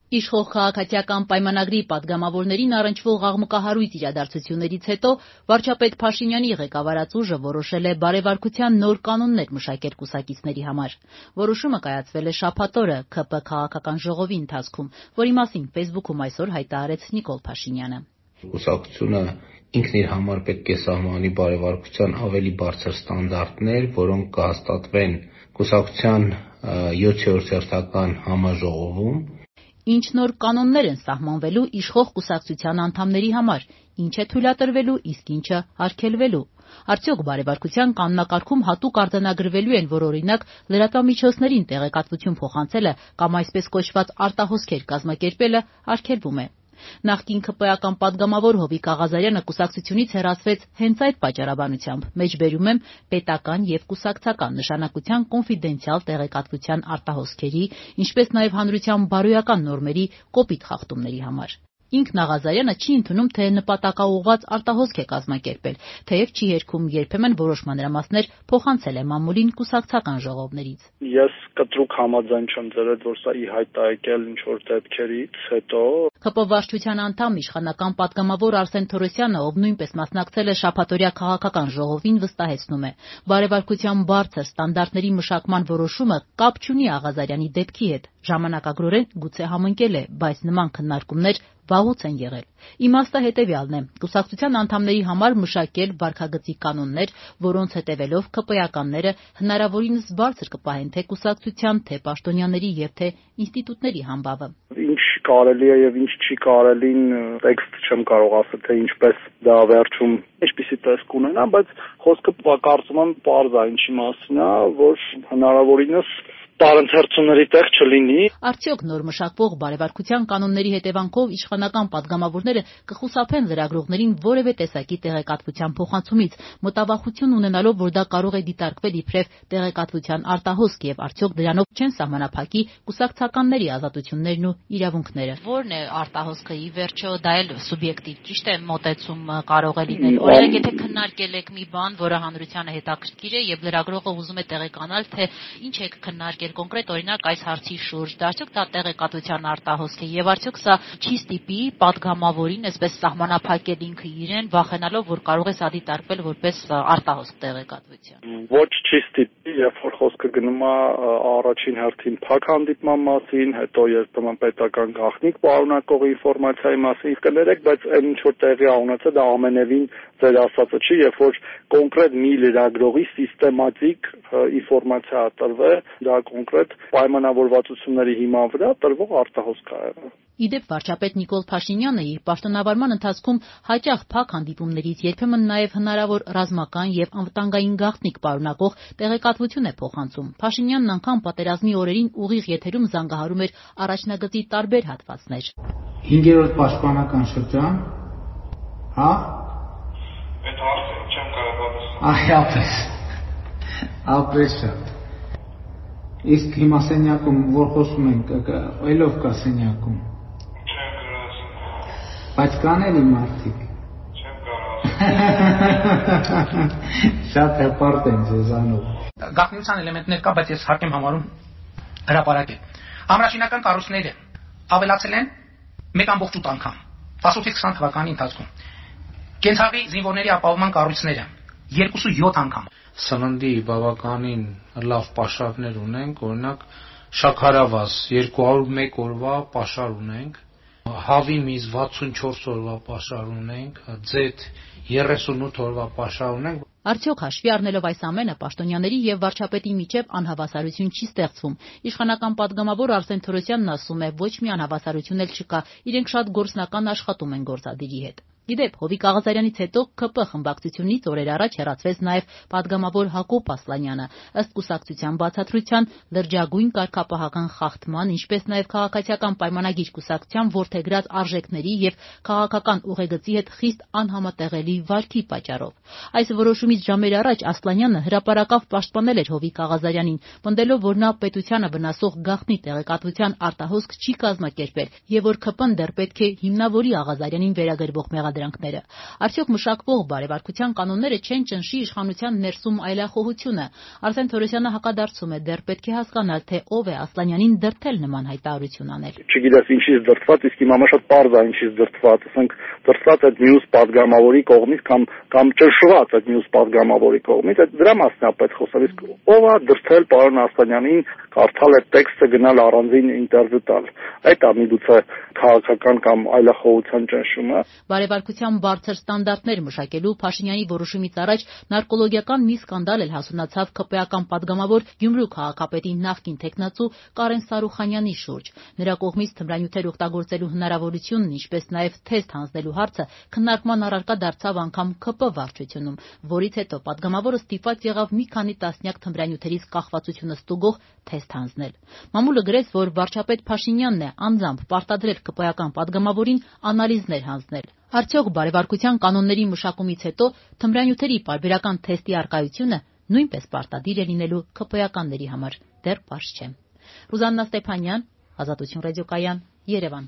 Իշխող քաղաքացիական պայմանագրի պատգամավորներին առնչվող աղմկահարույց իրադարձություններից հետո վարչապետ Փաշինյանի ղեկավարած ուժը որոշել է բարեվարկության նոր կանոններ մշակել կուսակիցների համար։ Որոշումը կայացվել է շաբաթ օրը ՔՊ քաղաքական ժողովի ընթացքում, որի մասին Facebook-ում այսօր հայտարարեց Նիկոլ Փաշինյանը։ Կուսակցությունը ինքն իր համար պետք է սահմանի բարեվարկության ավելի բարձր ստանդարտներ, որոնք կհաստատվեն կուսակցության 7-րդ հերթական համաժողովում։ Ինչ նոր կանոններ են սահմանվելու իշխող կուսակցության անդամների համար, ինչ է թույլատրվելու, իսկ ինչը արգելվելու։ Արդյոք բարեվարկության կանոնակարգում հատուկ արձանագրվելու են, որ օրինակ լրատվամիջոցներին տեղեկատվություն փոխանցելը կամ այսպես կոչված արտահոսքեր կազմակերպելը արգելվում է։ Նախկին ՔՊ-ական պատգամավոր Հովիկ Աղազարյանը կուսակցությունից հեռացվեց հենց այդ պատճառաբանությամբ, մեջբերում եմ պետական եւ կուսակցական նշանակության կոնֆիդենցիալ տեղեկատվության արտահոսքերի, ինչպես նաեւ հանրության բարոյական նորմերի կոպիտ խախտումների համար։ Ինքն Աղազարյանը չի ընդունում, թե նպատակաուղղված արտահոսք է կազմակերպել, թեև չի երգում երբեմն որոշ մանրամասներ փոխանցել է մամուլին կուսակցական ժողովներից։ Ես կտրուկ համաձայն չեմ ձեր հետ, որ սա ի հայտ է եկել ինչ-որ դեպքերից հետո։ ՔՊ վարչության անդամ իշխանական պատգամավոր Արսեն Թորոսյանը, ով նույնպես մասնակցել է շաբաթօրյա քաղաքական ժողովին, վստահեցնում է. բարեվարկության բարձր ստանդարտների մշակման որոշումը կապ չունի Աղազարյանի դեպքի հետ։ Ժամանակագրորեն գուցե համընկել է, բայց նման քննարկումներ վաղուց են եղել։ Իմաստը հետևյալն է. կուսակցության անդամների համար մշակել վարքագծի կանոններ, որոնց հետևելով ՔՊ-ականները հնարավորինս բարձր կպահեն թե կուսակցության, թե պաշտոնյաների եւ թե ինստիտուտների համբավը։ Ինչ կարելի է եւ ինչ չի կարելին տեքստ չեմ կարող ասել, թե ինչպես դա վերջում ինչպիսի տեսք ունենա, բայց խոսքը կարծում եմ պարզ է ինչի մասին է, որ հնարավորինս տարընթերցումների տեղ չլինի։ Արդյոք նոր մշակվող բարեվարկության կանոնների հետևանքով իշխանական պատգամավորները կխուսափեն լրագրողներին որևէ տեսակի տեղեկատվության փոխանցումից, մտավախություն ունենալով, որ դա կարող է դիտարկվել իբրև տեղեկատվության արտահոսք եւ արդյոք դրանով չեն սահմանափակի կուսակցականների ազատություններն ու իրավունքները։ Որն է արտահոսքը ի վերջո, դա էլ սուբյեկտիվ, ճիշտ է, մոտեցում կարող է լինել։ Օրինակ, եթե քննարկել եք մի բան, որը հանրությանը հետաքրքիր է եւ լրագրողը ուզում է տեղեկանալ, թե ինչ եք քննարկել կոնկրետ օրինակ այս հարցի շուրջ, դա արդյոք դա տեղեկատվության արտահոսք է եւ արդյոք սա չի ստիպի պատգամավորին այսպես սահմանափակել ինքը իրեն, վախենալով, որ կարող է սա դիտարկվել որպես արտահոսք տեղեկատվության։ Ոչ չի ստիպի, երբ որ խոսքը գնում է առաջին հերթին փակ հանդիպման մասին, հետո երբեմն պետական գաղտնիք պարունակող ինֆորմացիայի մասին, կներեք, բայց այն ինչ որ տեղի է ունեցել, դա ամենևին ձեր ասածը չի, երբ որ կոնկրետ մի լրագրողի սիստեմատիկ ինֆորմացիա տրվել, դա կոնկրետ պայմանավորվածությունների հիման վրա տրվող արտահոսք է եղել։ Իդեպ վարչապետ Նիկոլ Փաշինյանը իր պաշտոնավարման ընթացքում հաճախ փակ հանդիպումներից երբեմն նաև հնարավոր ռազմական եւ անվտանգային գաղտնիք պարունակող տեղեկատվություն է փոխանցում։ Փաշինյանն անգամ պատերազմի օրերին ուղիղ եթերում զանգահարում էր առաջնագծի տարբեր հատվածներ։ 5-րդ պաշտպանական շրջան, հա? Այդ հարցը չեմ կարող պատասխանել։ Ապես շատ։ Իսկ հիմա սենյակում որ խոսում ենք, ելով կա սենյակում։ Չեմ կարող ասել։ Բայց կան էլի մարդիկ։ Չեմ կարող ասել։ Շատ հպարտ են ձեզանով։ Գաղտնիության էլեմենտներ կա, բայց ես հարկ եմ համարում հրապարակել։ Ամրաշինական կառույցները ավելացել են 1.8 անգամ 18-20 թվականի ընթացքում։ Կենցաղի զինվորների ապահովման կառույցները 2.7 անգամ։ Սննդի բավականին լավ պաշարներ ունենք, օրինակ շաքարավազ 201 օրվա պաշար ունենք, հավի միս 64 օրվա պաշար ունենք, ձեթ 38 օրվա պաշար ունենք։ Արդյոք հաշվի առնելով այս ամենը, պաշտոնյաների եւ վարչապետի միջև անհավասարություն չի ստեղծվում։ Իշխանական պատգամավոր Արսեն Թորոսյանն ասում է, ոչ մի անհավասարություն էլ չկա, իրենք շատ գործնական աշխատում են գործադիրի հետ։ Իդեպ Հովիկ Աղազարյանից հետո ՔՊ խմբակցությունից օրեր առաջ հեռացվեց նաև պատգամավոր Հակոբ Ասլանյանը, ըստ կուսակցության բացատրության լրջագույն կարգապահական խախտման, ինչպես նաև քաղաքացիական պայմանագիր կուսակցության որդեգրած արժեքների եւ քաղաքական ուղեգծի հետ խիստ անհամատեղելի վարքի պատճառով։ Այս որոշումից ժամեր առաջ Ասլանյանը հրապարակավ պաշտպանել էր Հովիկ Աղազարյանին, պնդելով, որ նա պետությանը վնասող գաղտնի տեղեկատվության արտահոսք չի կազմակերպել եւ որ ՔՊ-ն դեռ պետք է հիմնավորի Աղազարյանին վերագրվող մեղադրանքները։ Արդյոք մշակվող բարևարկության կանոնները չեն ճնշի իշխանության ներսում այլախոհությունը։ Արսեն Թորոսյանը հակադարձում է, դեռ պետք է հասկանալ, թե ով է Ասլանյանին դրդել նման հայտարարություն անել։ Չգիտես ինչից դրդված, իսկ հիմա շատ պարզ է ինչից դրդված, ասենք դրդված այդ մյուս падգամավորի կողմից կամ ճնշված այդ մյուս падգամավորի կողմից, այդ դրա մասն է պետք խոսել, իսկ ով է դրդել պարոն Ասլանյանին կարդալ այդ տեքստը, գնալ առանձին ինտերվյու տալ։ Այդ է միգուցե քաղաքական կամ այլախոհության ճնշումը։ Բարևարկության բարձր ստանդարտներ մշակելու Փաշինյանի որոշումից առաջ նարկոլոգիական մի սկանդալ էլ հասունացավ ԿՊ-ական падգամավոր Գյումրու քաղաքապետի նախկին տեխնացու Կարեն Սարուխանյանի շուրջ։ Նրա կողմից թմրանյութեր օգտագործելու հնարավորությունն, ինչպես նաև թեստ հանձնելու հարցը քննարկման առարկա դարձավ անգամ ԿՊ վարչությունում, որից հետո падգամավորը ստիպված եղավ մի քանի տասնյակ թմրանյութերից կախվածությունը ստուգող թեստ հանձնել։ Մամուլը գրեց, որ վարչապետ Փաշինյանն է անձամբ պարտադրել ԿՊ-ական падգամավորին անալիզներ հանձնել։ Արդյոք բարևարկության կանոնների մշակումից հետո թմրանյութերի պարբերական թեստի առկայությունը նույնպես պարտադիր է լինելու ԿՊ-ականների համար, դեռ պարզ չէ։ Ռուզաննա Ստեփանյան, Ազատություն ռադիոկայան, Երևան։